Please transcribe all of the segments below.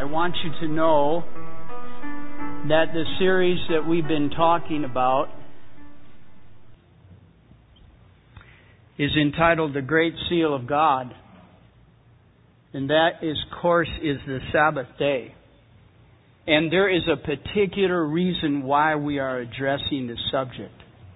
I want you to know that the series that we've been talking about is entitled The Great Seal of God. And that, of course, is the Sabbath day. And there is a particular reason why we are addressing this subject.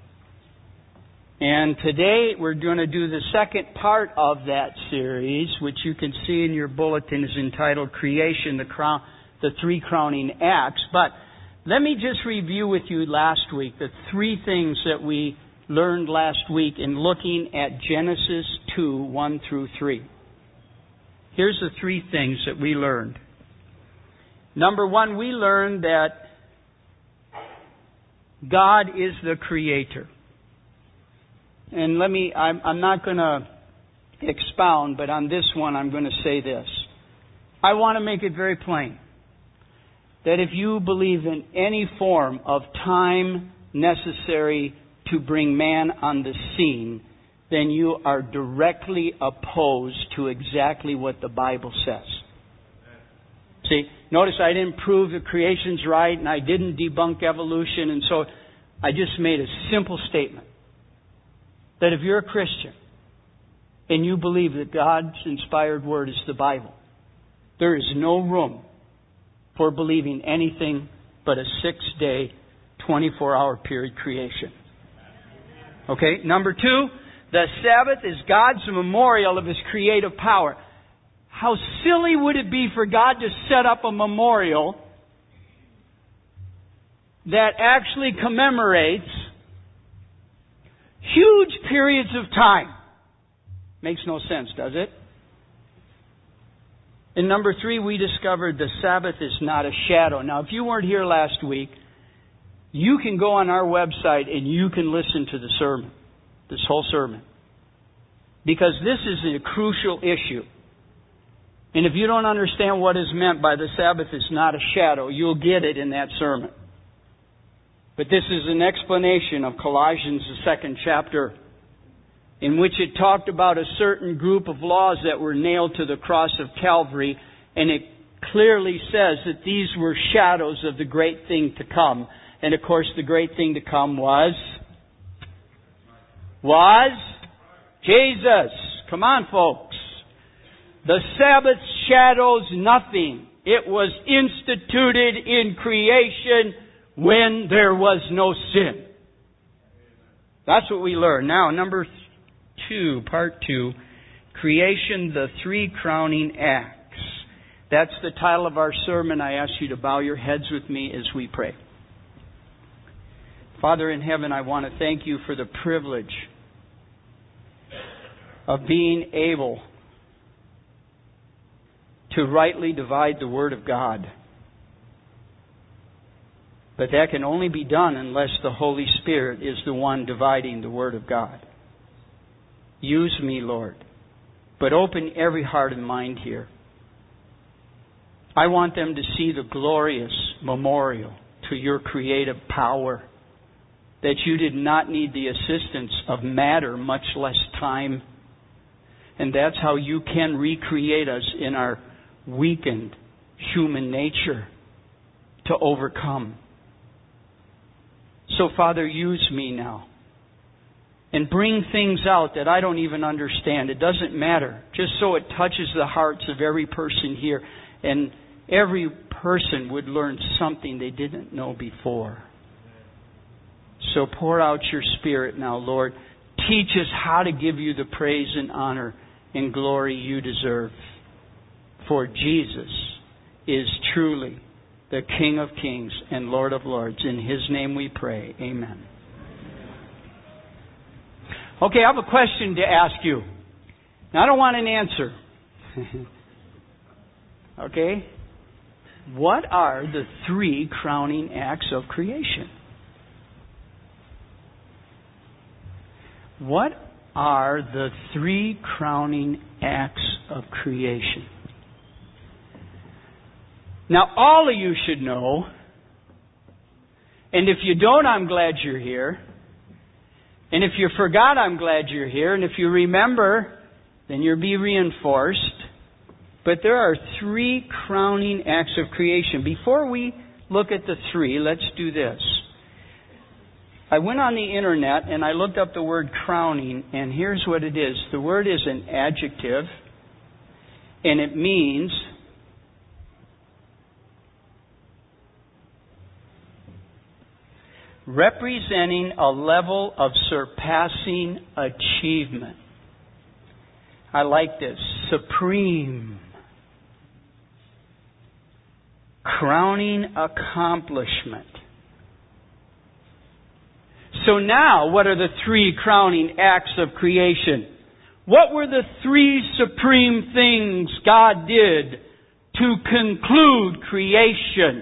And today we're going to do the second part of that series, which you can see in your bulletin is entitled Creation, the Three Crowning Acts. But let me just review with you last week the three things that we learned last week in looking at Genesis 2, 1 through 3. Here's the three things that we learned. Number one, we learned that God is the Creator. And I'm not going to expound, but on this one I'm going to say this. I want to make it very plain that if you believe in any form of time necessary to bring man on the scene, then you are directly opposed to exactly what the Bible says. See, notice I didn't prove that creation's right and I didn't debunk evolution, and so I just made a simple statement. That if you're a Christian and you believe that God's inspired Word is the Bible, there is no room for believing anything but a 6-day, 24-hour period creation. Okay, number two, the Sabbath is God's memorial of His creative power. How silly would it be for God to set up a memorial that actually commemorates huge periods of time? Makes no sense, does it? And number three, we discovered the Sabbath is not a shadow. Now, if you weren't here last week, you can go on our website and you can listen to the sermon, this whole sermon. Because this is a crucial issue. And if you don't understand what is meant by the Sabbath is not a shadow, you'll get it in that sermon. But this is an explanation of Colossians, the 2nd chapter, in which it talked about a certain group of laws that were nailed to the cross of Calvary, and it clearly says that these were shadows of the great thing to come. And of course, the great thing to come was Jesus. Come on, folks. The Sabbath shadows nothing. It was instituted in creation when there was no sin. That's what we learned. Now, number two, part two, Creation, the Three Crowning Acts. That's the title of our sermon. I ask you to bow your heads with me as we pray. Father in heaven, I want to thank you for the privilege of being able to rightly divide the Word of God. But that can only be done unless the Holy Spirit is the one dividing the Word of God. Use me, Lord, but open every heart and mind here. I want them to see the glorious memorial to your creative power, that you did not need the assistance of matter, much less time. And that's how you can recreate us in our weakened human nature to overcome. So, Father, use me now. And bring things out that I don't even understand. It doesn't matter. Just so it touches the hearts of every person here. And every person would learn something they didn't know before. So pour out your Spirit now, Lord. Teach us how to give you the praise and honor and glory you deserve. For Jesus is truly the King of Kings and Lord of Lords. In His name we pray. Amen. Okay, I have a question to ask you. Now, I don't want an answer. Okay? What are the three crowning acts of creation? What are the three crowning acts of creation? Now, all of you should know, and if you don't, I'm glad you're here. And if you forgot, I'm glad you're here. And if you remember, then you'll be reinforced. But there are three crowning acts of creation. Before we look at the three, let's do this. I went on the internet and I looked up the word crowning, and here's what it is. The word is an adjective, and it means representing a level of surpassing achievement. I like this. Supreme. Crowning accomplishment. So now, what are the three crowning acts of creation? What were the three supreme things God did to conclude creation?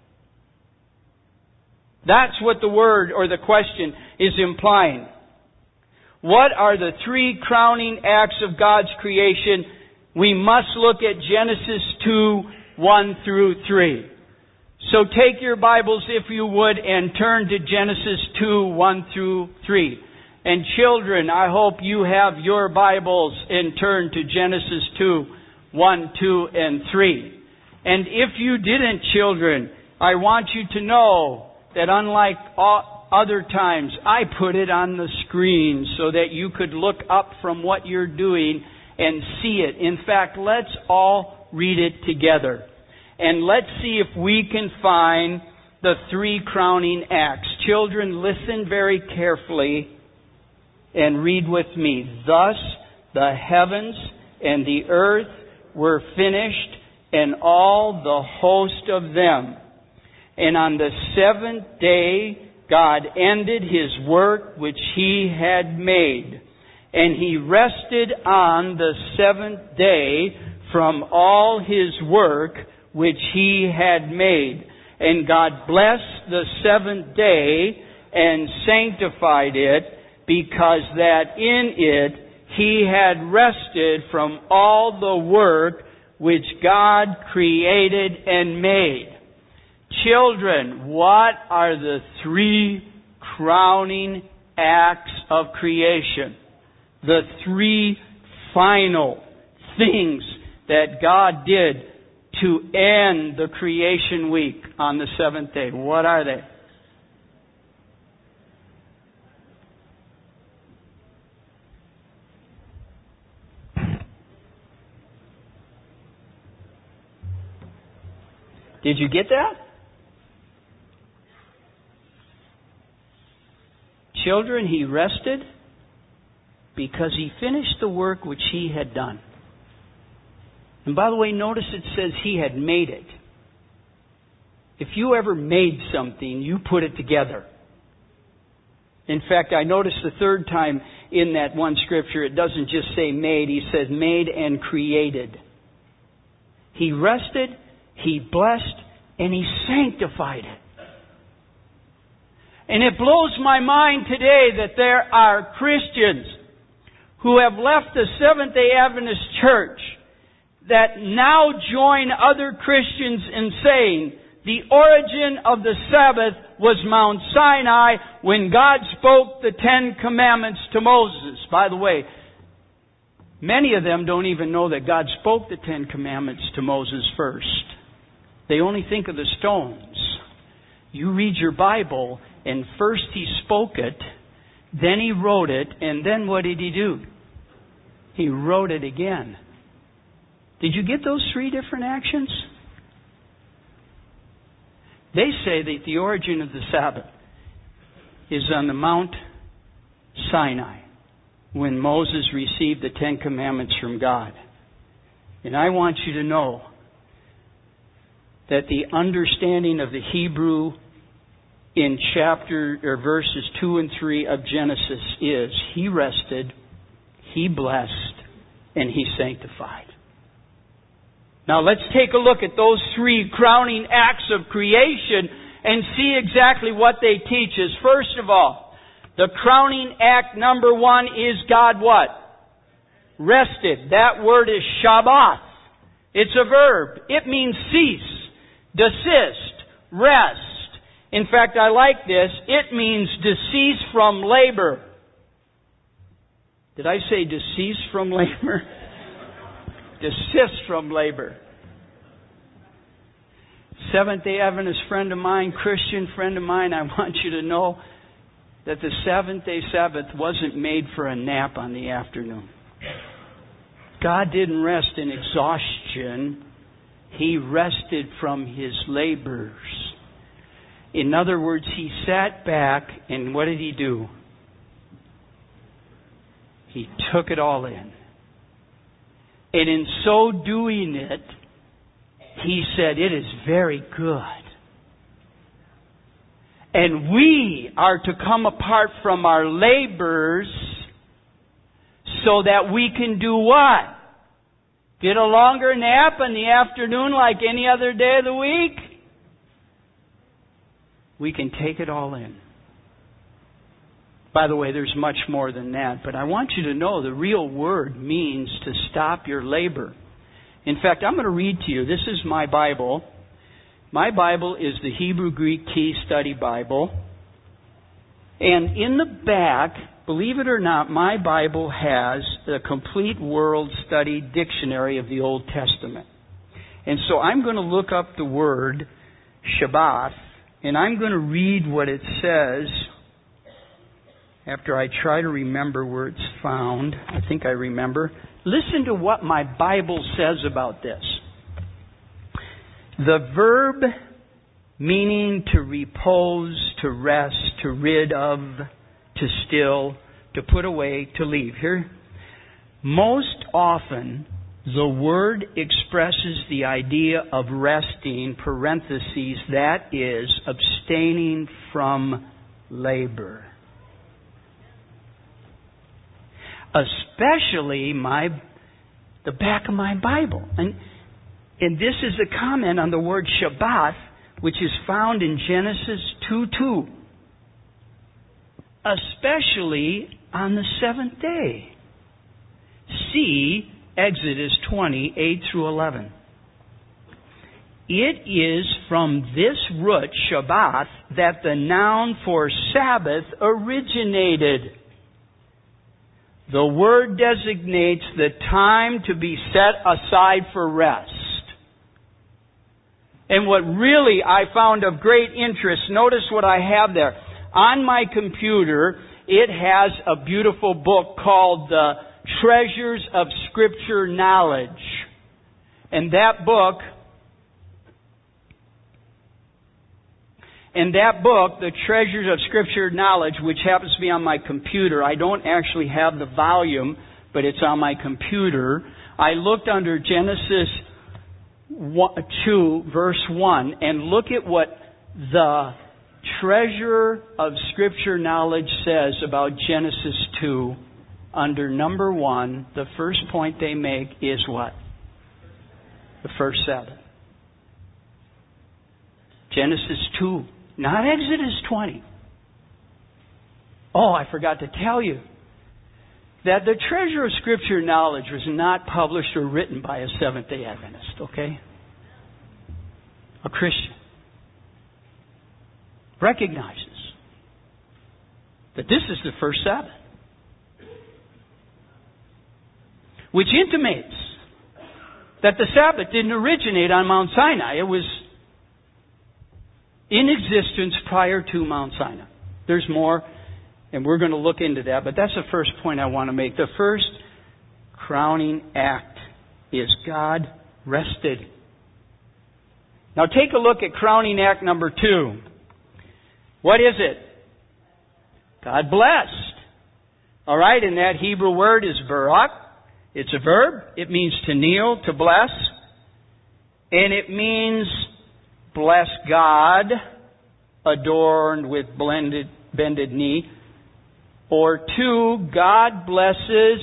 That's what the word or the question is implying. What are the three crowning acts of God's creation? We must look at Genesis 2, 1 through 3. So take your Bibles, if you would, and turn to Genesis 2, 1 through 3. And children, I hope you have your Bibles and turn to Genesis 2, 1, 2, and 3. And if you didn't, children, I want you to know that unlike other times, I put it on the screen so that you could look up from what you're doing and see it. In fact, let's all read it together. And let's see if we can find the three crowning acts. Children, listen very carefully and read with me. Thus the heavens and the earth were finished, and all the host of them. And on the seventh day God ended His work which He had made. And He rested on the seventh day from all His work which He had made. And God blessed the seventh day and sanctified it, because that in it He had rested from all the work which God created and made. Children, what are the three crowning acts of creation? The three final things that God did to end the creation week on the seventh day. What are they? Did you get that? Children, He rested because He finished the work which He had done. And by the way, notice it says He had made it. If you ever made something, you put it together. In fact, I noticed the third time in that one scripture, it doesn't just say made, He says made and created. He rested, He blessed, and He sanctified it. And it blows my mind today that there are Christians who have left the Seventh-day Adventist Church that now join other Christians in saying the origin of the Sabbath was Mount Sinai when God spoke the Ten Commandments to Moses. By the way, many of them don't even know that God spoke the Ten Commandments to Moses first. They only think of the stones. You read your Bible, and first He spoke it, then He wrote it, and then what did He do? He wrote it again. Did you get those three different actions? They say that the origin of the Sabbath is on the Mount Sinai, when Moses received the Ten Commandments from God. And I want you to know that the understanding of the Hebrew in verses 2 and 3 of Genesis is He rested, He blessed, and He sanctified. Now let's take a look at those three crowning acts of creation and see exactly what they teach us. First of all, the crowning act number one is God what? Rested. That word is Shabbath. It's a verb. It means cease, desist, rest. In fact, I like this. It means decease from labor. Did I say decease from labor? Desist from labor. Seventh-day Adventist friend of mine, Christian friend of mine, I want you to know that the seventh-day Sabbath wasn't made for a nap on the afternoon. God didn't rest in exhaustion. He rested from His labors. In other words, He sat back and what did He do? He took it all in. And in so doing it, He said, it is very good. And we are to come apart from our labors so that we can do what? Get a longer nap in the afternoon like any other day of the week? We can take it all in. By the way, there's much more than that, but I want you to know the real word means to stop your labor. In fact, I'm going to read to you. This is my Bible. My Bible is the Hebrew Greek Key Study Bible. And in the back, believe it or not, my Bible has the Complete World Study Dictionary of the Old Testament. And so I'm going to look up the word Shabbat, and I'm going to read what it says after I try to remember where it's found. I think I remember. Listen to what my Bible says about this. The verb meaning to repose, to rest, to rid of, to still, to put away, to leave. Here, most often, the word expresses the idea of resting, parentheses, that is, abstaining from labor. Especially the back of my Bible. And this is a comment on the word Shabbat, which is found in Genesis 2:2. Especially on the seventh day. See Exodus 20:8-11. It is from this root, Shabbat, that the noun for Sabbath originated. The word designates the time to be set aside for rest. And what really I found of great interest, notice what I have there. On my computer, it has a beautiful book called The Treasures of Scripture Knowledge. And that book, The Treasures of Scripture Knowledge, which happens to be on my computer, I don't actually have the volume, but it's on my computer. I looked under Genesis 2, verse 1, and look at what the Treasure of Scripture Knowledge says about Genesis 2. Under number 1, the first point they make is what? The first Sabbath. Genesis 2. Not Exodus 20. Oh, I forgot to tell you that the Treasure of Scripture Knowledge was not published or written by a Seventh-day Adventist, okay? A Christian recognizes that this is the first Sabbath, which intimates that the Sabbath didn't originate on Mount Sinai. It was in existence prior to Mount Sinai. There's more, and we're going to look into that, but that's the first point I want to make. The first crowning act is God rested. Now take a look at crowning act number 2. What is it? God blessed. All right, and that Hebrew word is barak. It's a verb. It means to kneel, to bless. And it means bless God, adorned with bended knee. Or 2, God blesses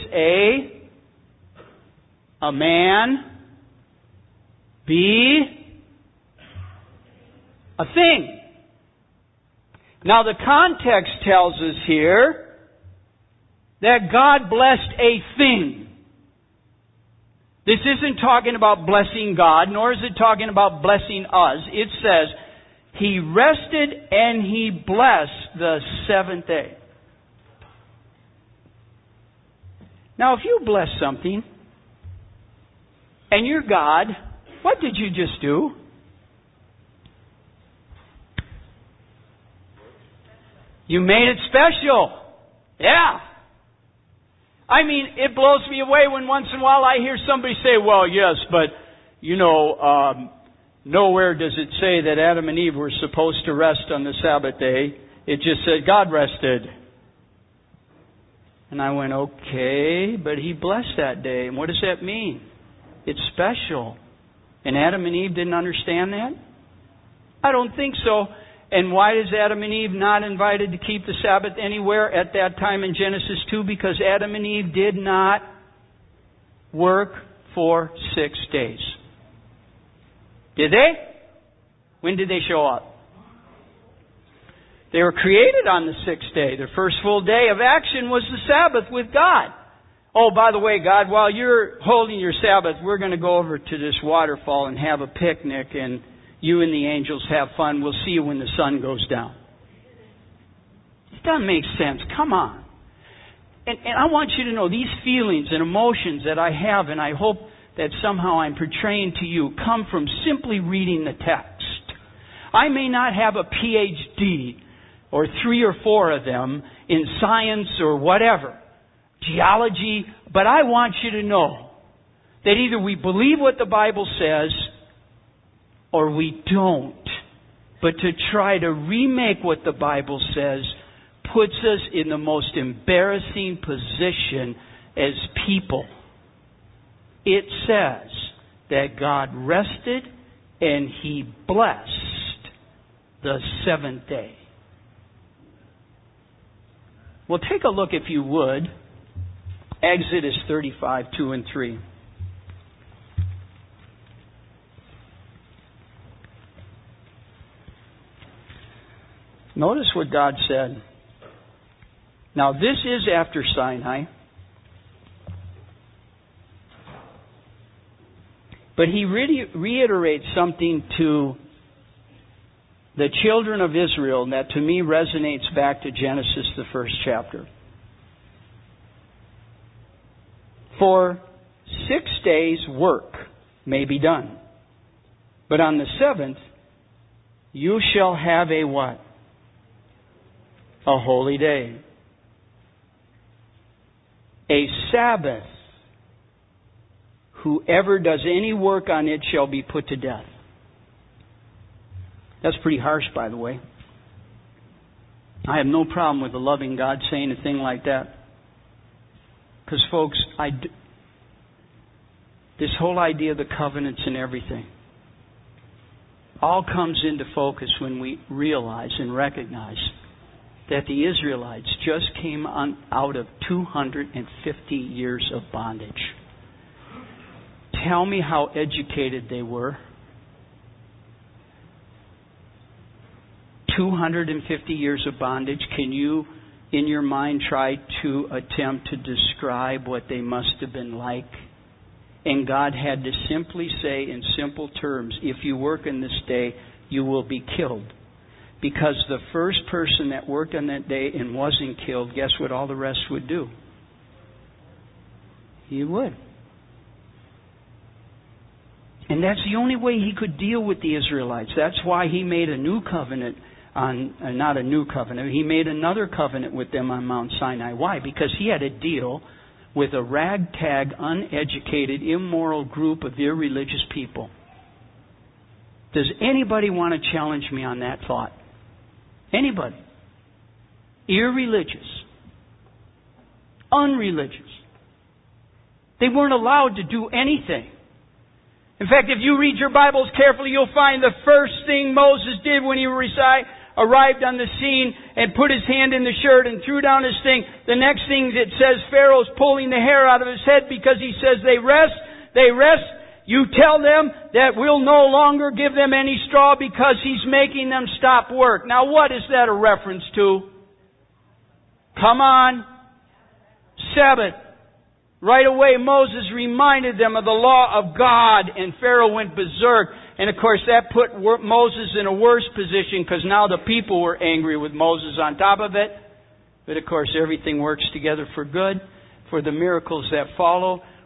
a man, B, a thing. Now the context tells us here that God blessed a thing. This isn't talking about blessing God, nor is it talking about blessing us. It says, He rested and He blessed the seventh day. Now, if you bless something, And you're God. What did you just do? You made it special. Yeah. I mean, it blows me away when once in a while I hear somebody say, well, yes, but, nowhere does it say that Adam and Eve were supposed to rest on the Sabbath day. It just said God rested. And I went, okay, but He blessed that day. And what does that mean? It's special. And Adam and Eve didn't understand that? I don't think so. And why is Adam and Eve not invited to keep the Sabbath anywhere at that time in Genesis 2? Because Adam and Eve did not work for 6 days. Did they? When did they show up? They were created on the 6th day. Their first full day of action was the Sabbath with God. Oh, by the way, God, while you're holding your Sabbath, we're going to go over to this waterfall and have a picnic, and you and the angels have fun. We'll see you when the sun goes down. It doesn't make sense. Come on. And I want you to know these feelings and emotions that I have, and I hope that somehow I'm portraying to you, come from simply reading the text. I may not have a PhD or 3 or 4 of them in science or whatever, geology, but I want you to know that either we believe what the Bible says or we don't. But to try to remake what the Bible says puts us in the most embarrassing position as people. It says that God rested and He blessed the 7th day. Well, take a look, if you would, Exodus 35, 2 and 3. Notice what God said. Now, this is after Sinai. But He reiterates something to the children of Israel that to me resonates back to Genesis, the 1st chapter. For 6 days work may be done, but on the 7th you shall have a what? A holy day. A Sabbath. Whoever does any work on it shall be put to death. That's pretty harsh, by the way. I have no problem with a loving God saying a thing like that. Because, folks, this whole idea of the covenants and everything all comes into focus when we realize and recognize that the Israelites just came out of 250 years of bondage. Tell me how educated they were. 250 years of bondage. Can you, in your mind, try to attempt to describe what they must have been like? And God had to simply say in simple terms, if you work in this day, you will be killed. Because the first person that worked on that day and wasn't killed, guess what all the rest would do? He would. And that's the only way He could deal with the Israelites. That's why He made a new covenant not a new covenant. He made another covenant with them on Mount Sinai. Why? Because He had to deal with a ragtag, uneducated, immoral group of irreligious people. Does anybody want to challenge me on that thought? Anybody? Irreligious. Unreligious. They weren't allowed to do anything. In fact, if you read your Bibles carefully, you'll find the first thing Moses did when he arrived on the scene and put his hand in the shirt and threw down his thing. The next thing it says, Pharaoh's pulling the hair out of his head because he says they rest. You tell them that we'll no longer give them any straw because he's making them stop work. Now what is that a reference to? Come on. Sabbath. Right away Moses reminded them of the law of God and Pharaoh went berserk. And of course that put Moses in a worse position because now the people were angry with Moses on top of it. But of course everything works together for good. For the miracles that follow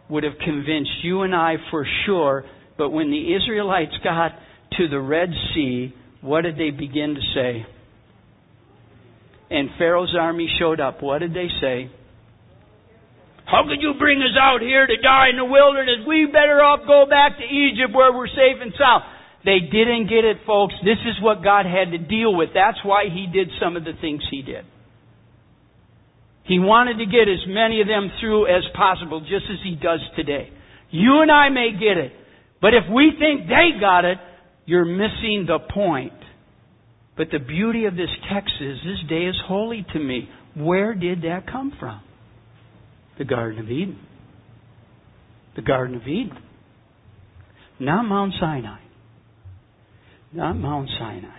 would have convinced you and I for sure. But when the Israelites got to the Red Sea, what did they begin to say? And Pharaoh's army showed up. What did they say? How could you bring us out here to die in the wilderness? We better off go back to Egypt where we're safe and sound. They didn't get it, folks. This is what God had to deal with. That's why He did some of the things He did. He wanted to get as many of them through as possible, just as He does today. You and I may get it, but if we think they got it, you're missing the point. But the beauty of this text is, this day is holy to me. Where did that come from? The Garden of Eden. The Garden of Eden. Not Mount Sinai. Not Mount Sinai.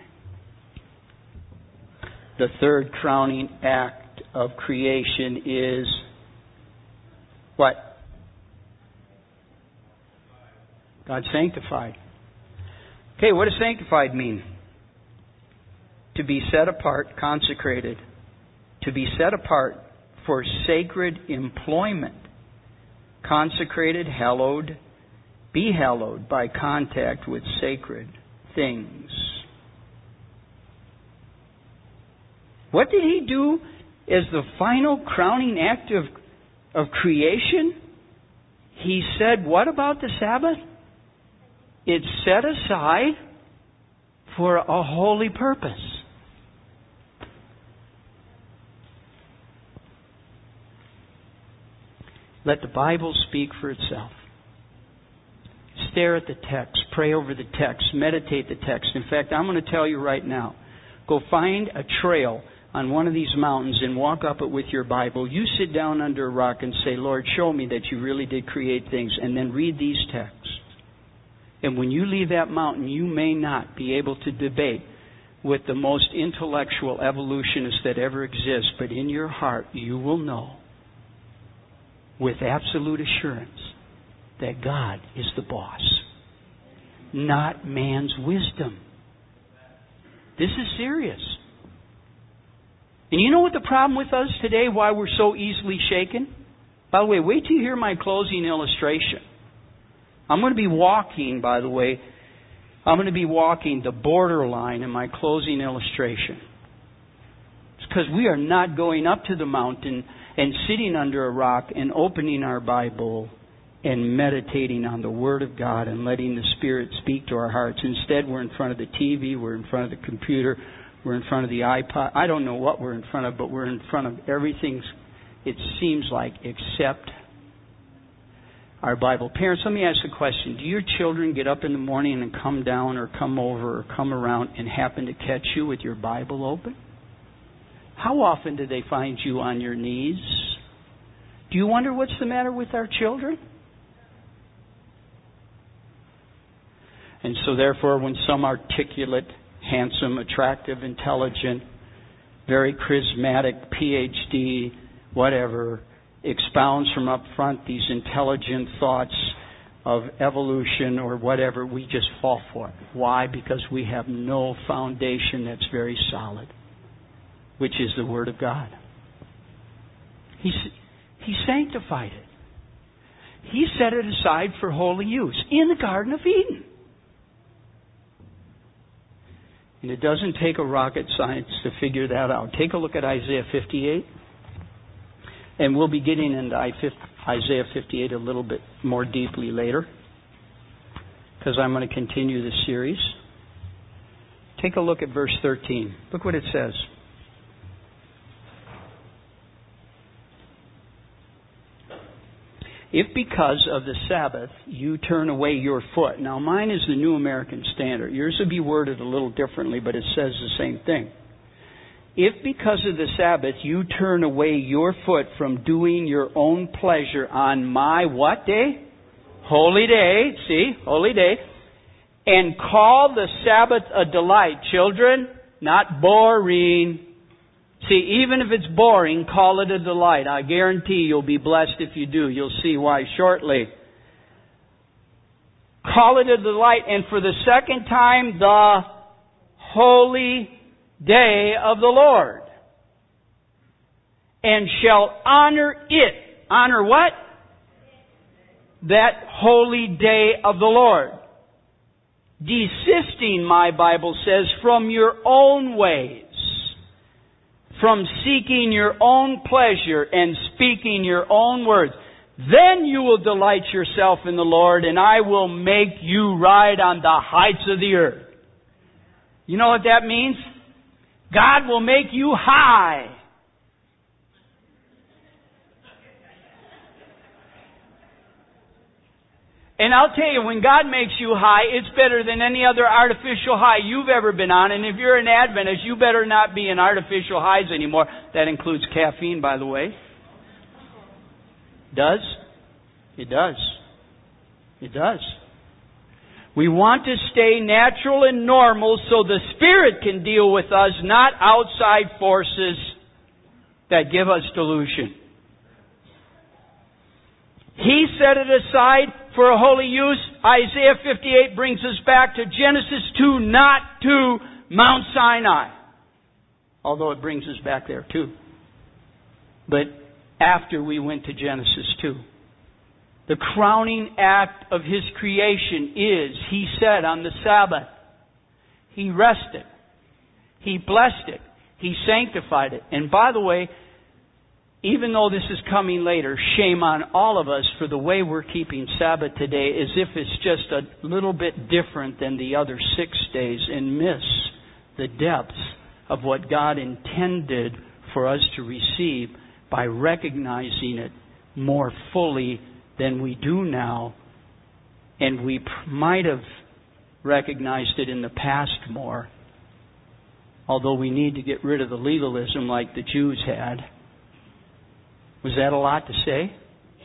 The third crowning act of creation is what? God sanctified. Okay, what does sanctified mean? To be set apart, consecrated. To be set apart for sacred employment. Consecrated, hallowed, be hallowed by contact with sacred things. What did He do as the final crowning act of creation? He said, what about the Sabbath? It's set aside for a holy purpose. Let the Bible speak for itself. Stare at the text. Pray over the text. Meditate the text. In fact, I'm going to tell you right now. Go find a trail on one of these mountains and walk up it with your Bible. You sit down under a rock and say, Lord, show me that you really did create things. And then read these texts. And when you leave that mountain, you may not be able to debate with the most intellectual evolutionist that ever exists. But in your heart, you will know with absolute assurance that God is the boss, not man's wisdom. This is serious. And you know what the problem with us today, why we're so easily shaken? By the way, wait till you hear my closing illustration. I'm going to be walking, by the way, I'm going to be walking the borderline in my closing illustration. It's because we are not going up to the mountain and sitting under a rock and opening our Bible and meditating on the Word of God and letting the Spirit speak to our hearts. Instead, we're in front of the TV, we're in front of the computer, we're in front of the iPod. I don't know what we're in front of, but we're in front of everything, it seems like, except our Bible. Parents, let me ask a question. Do your children get up in the morning and come down or come over or come around and happen to catch you with your Bible open? How often do they find you on your knees? Do you wonder what's the matter with our children? And so therefore, when some articulate, handsome, attractive, intelligent, very charismatic, PhD, whatever, expounds from up front these intelligent thoughts of evolution or whatever, we just fall for it. Why? Because we have no foundation that's very solid, which is the Word of God. He sanctified it. He set it aside for holy use in the Garden of Eden. And it doesn't take a rocket science to figure that out. Take a look at Isaiah 58. And we'll be getting into Isaiah 58 a little bit more deeply later, because I'm going to continue this series. Take a look at verse 13. Look what it says. If because of the Sabbath you turn away your foot. Now mine is the New American Standard. Yours would be worded a little differently, but it says the same thing. If because of the Sabbath you turn away your foot from doing your own pleasure on my what day? Holy day. See? Holy day. And call the Sabbath a delight. Children, not boring. See, even if it's boring, call it a delight. I guarantee you'll be blessed if you do. You'll see why shortly. Call it a delight. And for the second time, the holy day of the Lord. And shall honor it. Honor what? that holy day of the Lord. Desisting, my Bible says, from your own ways, from seeking your own pleasure and speaking your own words. Then you will delight yourself in the Lord, and I will make you ride on the heights of the earth. You know what that means? God will make you high. And I'll tell you, when God makes you high, it's better than any other artificial high you've ever been on. And if you're an Adventist, you better not be in artificial highs anymore. That includes caffeine, by the way. Does? It does. It does. We want to stay natural and normal so the Spirit can deal with us, not outside forces that give us delusion. He set it aside for a holy use. Isaiah 58 brings us back to Genesis 2, not to Mount Sinai. Although it brings us back there too. But after we went to Genesis 2. The crowning act of His creation is, He said on the Sabbath, He rested. He blessed it. He sanctified it. And by the way, even though this is coming later, shame on all of us for the way we're keeping Sabbath today, as if it's just a little bit different than the other 6 days, and miss the depths of what God intended for us to receive by recognizing it more fully than we do now. And we might have recognized it in the past more, although we need to get rid of the legalism like the Jews had. Was that a lot to say?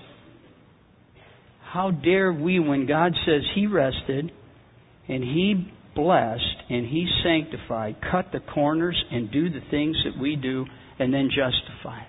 How dare we, when God says He rested and He blessed and He sanctified, cut the corners and do the things that we do and then justify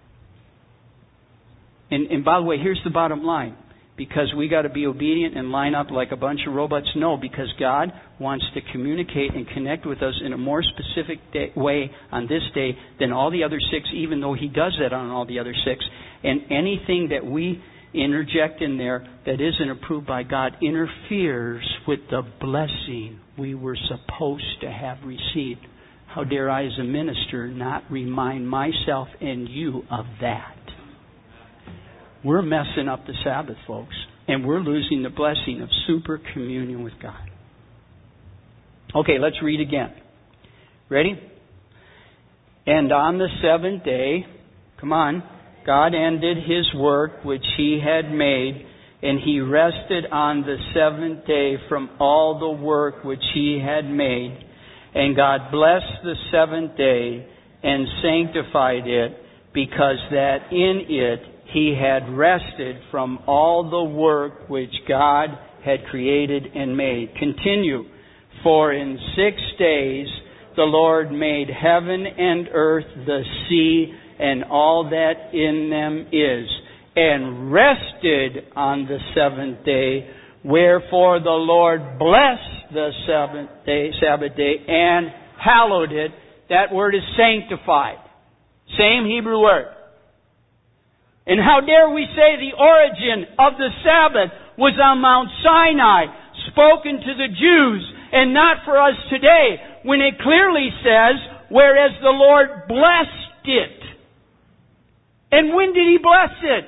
it? And by the way, here's the bottom line. Because we got to be obedient and line up like a bunch of robots? No, because God wants to communicate and connect with us in a more specific way on this day than all the other 6, even though He does that on all the other 6. And anything that we interject in there that isn't approved by God interferes with the blessing we were supposed to have received. How dare I, as a minister, not remind myself and you of that? We're messing up the Sabbath, folks. And we're losing the blessing of super communion with God. Okay, let's read again. Ready? And on the 7th day, come on, God ended His work which He had made, and He rested on the 7th day from all the work which He had made. And God blessed the 7th day and sanctified it, because that in it He had rested from all the work which God had created and made. Continue. For in 6 days the Lord made heaven and earth, the sea, and all that in them is, and rested on the 7th day. Wherefore the Lord blessed the Sabbath day, and hallowed it. That word is sanctified. Same Hebrew word. And how dare we say the origin of the Sabbath was on Mount Sinai, spoken to the Jews, and not for us today, when it clearly says, whereas the Lord blessed it. And when did He bless it?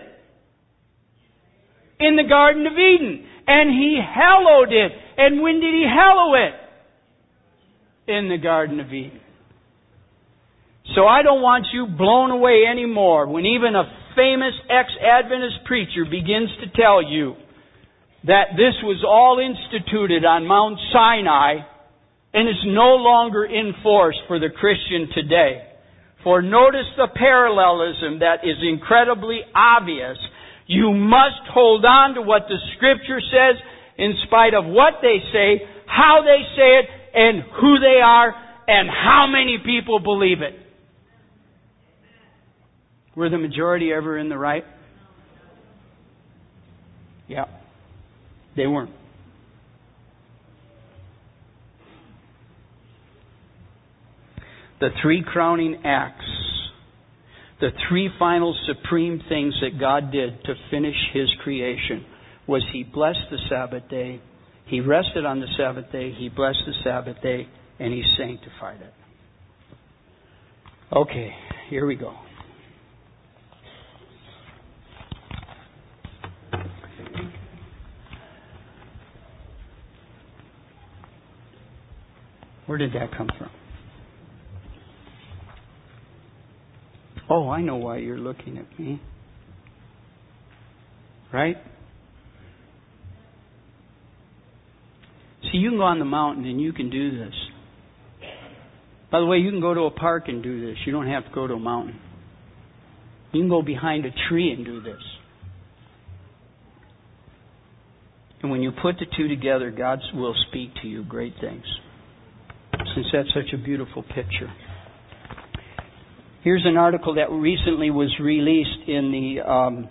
In the Garden of Eden. And He hallowed it. And when did He hallow it? In the Garden of Eden. So I don't want you blown away anymore when even a famous ex-Adventist preacher begins to tell you that this was all instituted on Mount Sinai and is no longer in force for the Christian today. For notice the parallelism that is incredibly obvious. You must hold on to what the Scripture says in spite of what they say, how they say it, and who they are, and how many people believe it. Were the majority ever in the right? Yeah. They weren't. The 3 crowning acts, the 3 final supreme things that God did to finish His creation was He blessed the Sabbath day. He rested on the Sabbath day. He blessed the Sabbath day, and He sanctified it. Okay, here we go. Where did that come from? Oh, I know why you're looking at me. Right? See, you can go on the mountain and you can do this. By the way, you can go to a park and do this. You don't have to go to a mountain. You can go behind a tree and do this. And when you put the two together, God will speak to you great things. Since that's such a beautiful picture. Here's an article that recently was released in the...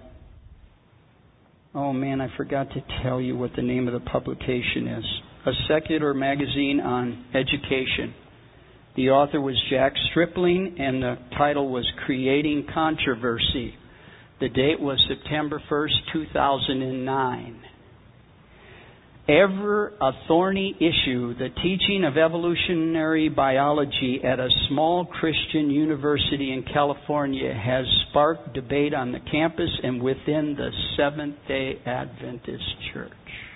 I forgot to tell you what the name of the publication is. A secular magazine on education. The author was Jack Stripling, and the title was Creating Controversy. The date was September 1st, 2009. Ever a thorny issue, the teaching of evolutionary biology at a small Christian university in California has sparked debate on the campus and within the Seventh-day Adventist Church.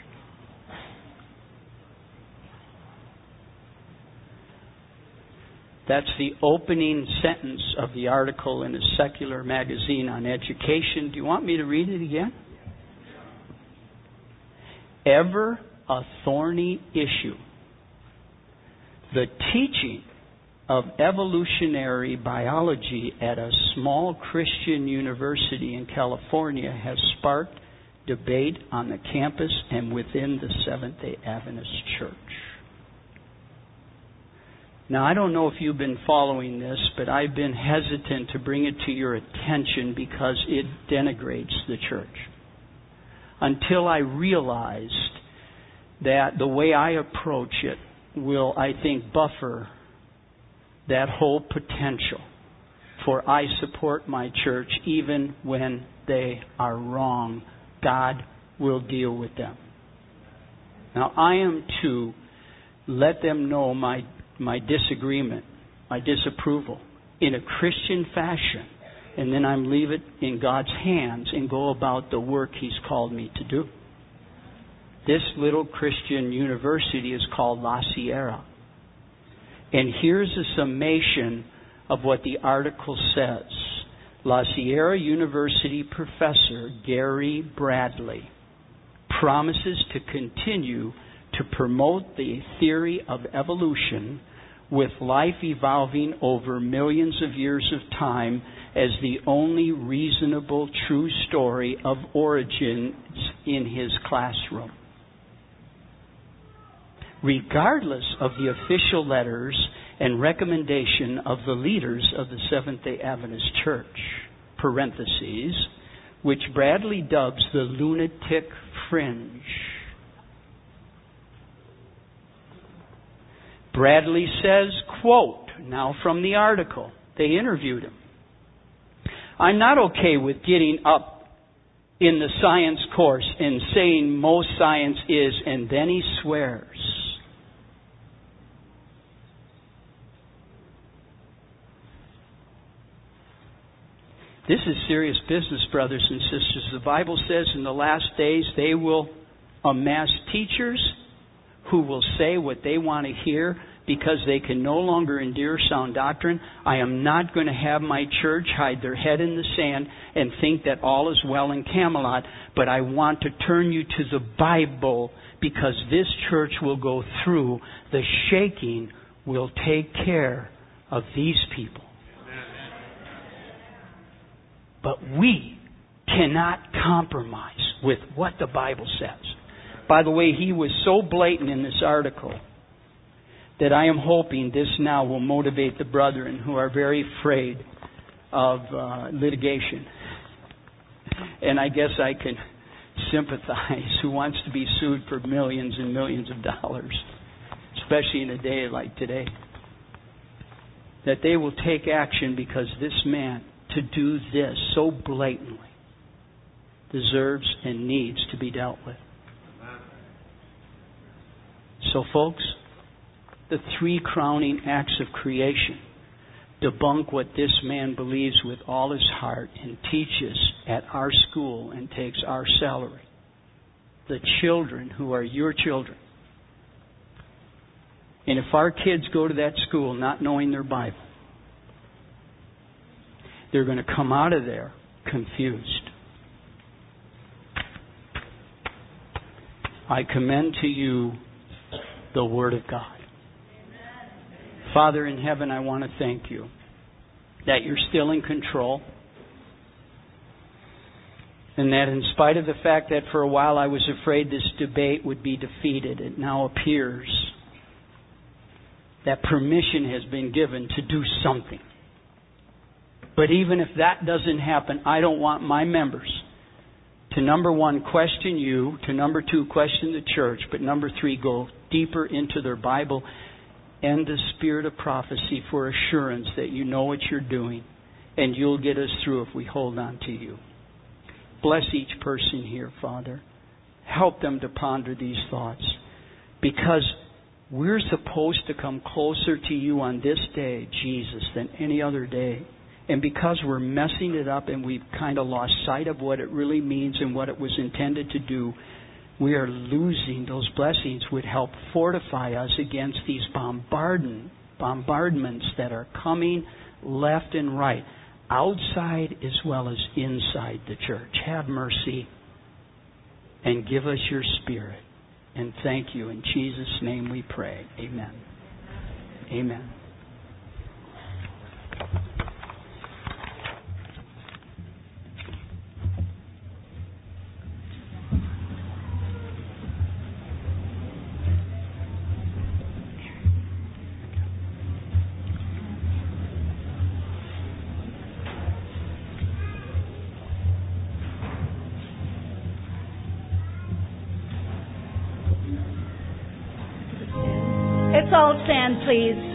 That's the opening sentence of the article in a secular magazine on education. Do you want me to read it again? Ever a thorny issue. The teaching of evolutionary biology at a small Christian university in California has sparked debate on the campus and within the Seventh-day Adventist Church. Now, I don't know if you've been following this, but I've been hesitant to bring it to your attention because it denigrates the church. Until I realized that the way I approach it will, I think, buffer that whole potential for I support my church even when they are wrong. God will deal with them. Now, I am to let them know my disagreement, my disapproval in a Christian fashion. And then I leave it in God's hands and go about the work He's called me to do. This little Christian university is called La Sierra. And here's a summation of what the article says. La Sierra University professor Gary Bradley promises to continue to promote the theory of evolution with life evolving over millions of years of time as the only reasonable true story of origins in his classroom. Regardless of the official letters and recommendation of the leaders of the Seventh-day Adventist Church, parentheses, which Bradley dubs the lunatic fringe. Bradley says, quote, now from the article, they interviewed him. I'm not okay with getting up in the science course and saying most science is, and then he swears. This is serious business, brothers and sisters. The Bible says in the last days they will amass teachers who will say what they want to hear because they can no longer endure sound doctrine. I am not going to have my church hide their head in the sand and think that all is well in Camelot, but I want to turn you to the Bible because this church will go through. The shaking will take care of these people. But we cannot compromise with what the Bible says. By the way, he was so blatant in this article that I am hoping this now will motivate the brethren who are very afraid of litigation. And I guess I can sympathize who wants to be sued for millions and millions of dollars, especially in a day like today. That they will take action because this man, to do this so blatantly, deserves and needs to be dealt with. So folks, the three crowning acts of creation debunk what this man believes with all his heart and teaches at our school and takes our salary. The children who are your children. And if our kids go to that school not knowing their Bible, they're going to come out of there confused. I commend to you the Word of God. Father in heaven, I want to thank you that you're still in control. And that in spite of the fact that for a while I was afraid this debate would be defeated, it now appears that permission has been given to do something. But even if that doesn't happen, I don't want my members to, number one, question you, to number two, question the church, but number three, go deeper into their Bible and the spirit of prophecy for assurance that you know what you're doing and you'll get us through if we hold on to you. Bless each person here, Father. Help them to ponder these thoughts, because we're supposed to come closer to you on this day, Jesus, than any other day. And because we're messing it up and we've kind of lost sight of what it really means and what it was intended to do, we are losing those blessings would help fortify us against these bombardments that are coming left and right, outside as well as inside the church. Have mercy and give us your Spirit. And thank you. In Jesus' name we pray. Amen. Amen. Let's all stand, please.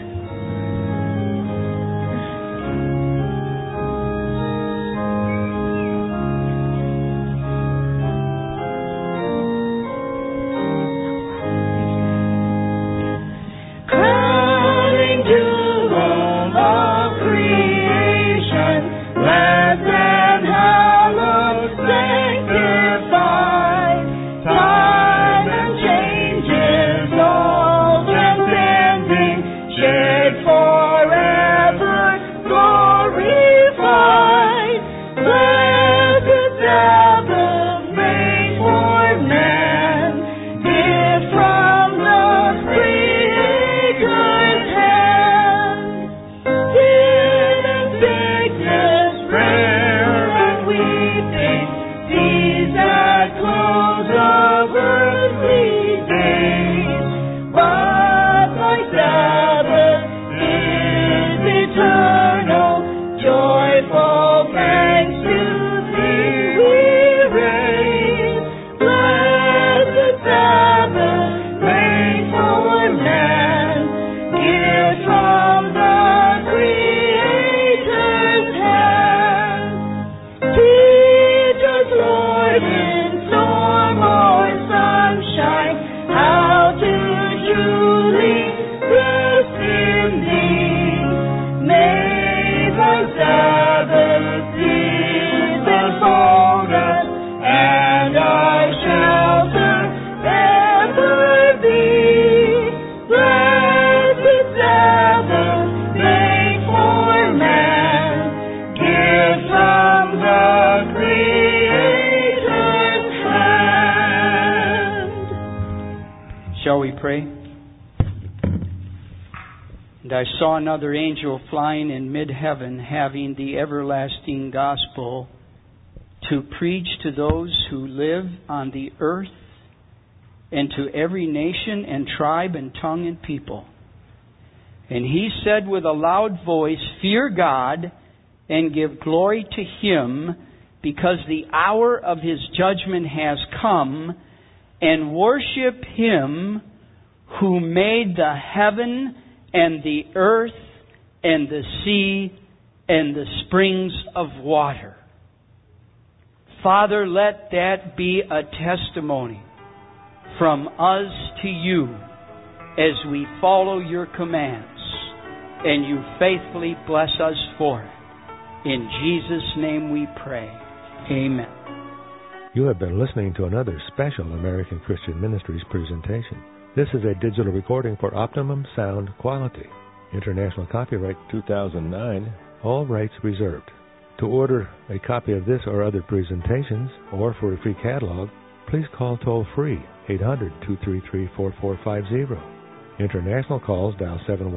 I saw another angel flying in mid-heaven, having the everlasting gospel to preach to those who live on the earth and to every nation and tribe and tongue and people. And he said with a loud voice, "Fear God and give glory to Him, because the hour of His judgment has come, and worship Him who made the heaven and the earth and the sea and the springs of water." Father, let that be a testimony from us to you as we follow your commands, and you faithfully bless us for it. In Jesus' name we pray. Amen. You have been listening to another special American Christian Ministries presentation. This is a digital recording for optimum sound quality. International copyright 2009, all rights reserved. To order a copy of this or other presentations, or for a free catalog, please call toll-free 800-233-4450. International calls dial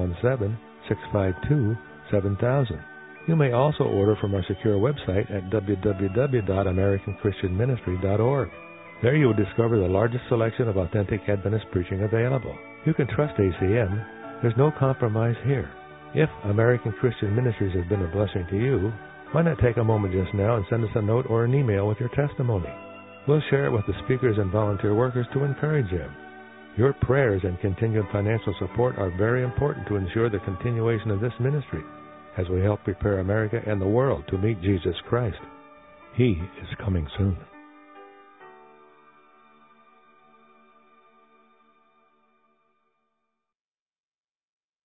717-652-7000. You may also order from our secure website at www.americanchristianministry.org. There you will discover the largest selection of authentic Adventist preaching available. You can trust ACM. There's no compromise here. If American Christian Ministries has been a blessing to you, why not take a moment just now and send us a note or an email with your testimony? We'll share it with the speakers and volunteer workers to encourage them. Your prayers and continued financial support are very important to ensure the continuation of this ministry as we help prepare America and the world to meet Jesus Christ. He is coming soon.